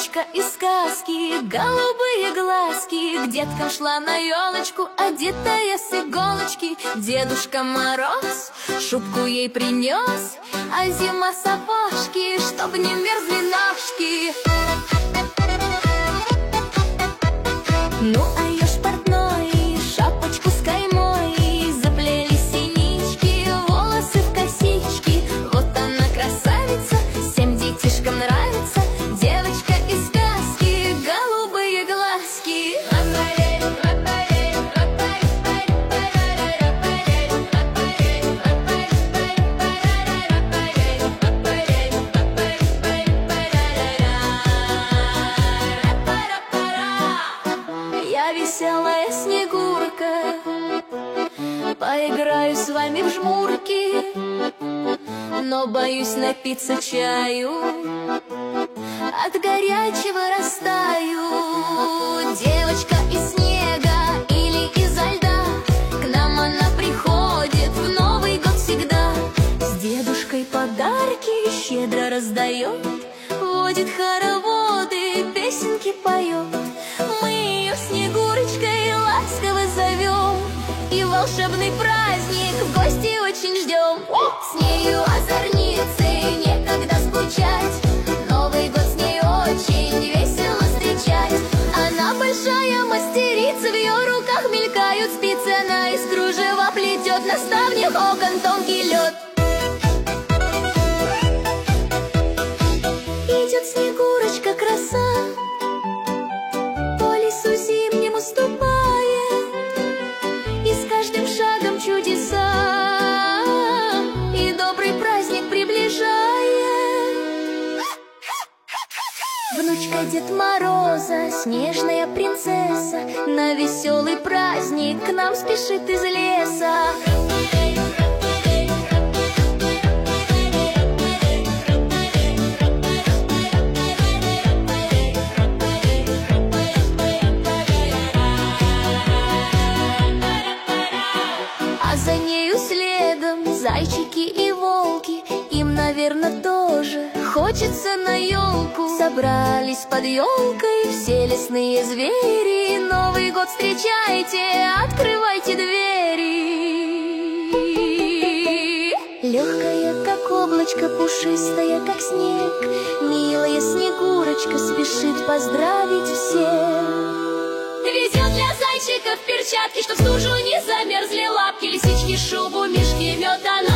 Снегурочка из сказки, голубые глазки, к деткам шла на елочку, одетая с иголочки. Дедушка Мороз шубку ей принес, а зима сапожки, чтоб не мерзли ножки. Ну а еж портной шапочку с каймой, заплели синички, волосы в косички. Вот она красавица, всем детишкам нравится, девочка из сказки, голубые глазки. Я веселая Снегурка, поиграю с вами в жмурки, но боюсь напиться чаю, от горячего растаю. Девочка из снега или изо льда, к нам она приходит в Новый год всегда. С дедушкой подарки щедро раздает, водит хороводы, песенки поет. Мы ее Снегурочкой ласково зовем, и волшебный праздник в гости очень ждем. С нею озорницей некогда скучать, Новый год с ней очень весело встречать. Она большая мастерица, в ее руках мелькают спицы, она из кружева плетет, на ставнях окон тонкий лед. Идет Снегурочка краса, по лесу зимнему ступает, и с каждым шагом чудеса, и добрый праздник приближает. Внучка Дед Мороза, снежная принцесса, на веселый праздник к нам спешит из леса. А за нею следом зайчики и волки, им, наверное, тоже хочется на елку. Собрались под елкой все лесные звери, Новый год встречайте, открывайте двери. Легкая, как облачко, пушистая, как снег, милая Снегурочка спешит поздравить всех. Везет для зайчиков перчатки, чтоб в стужу не замерзли лапки, лисички шубу, мешки мед, она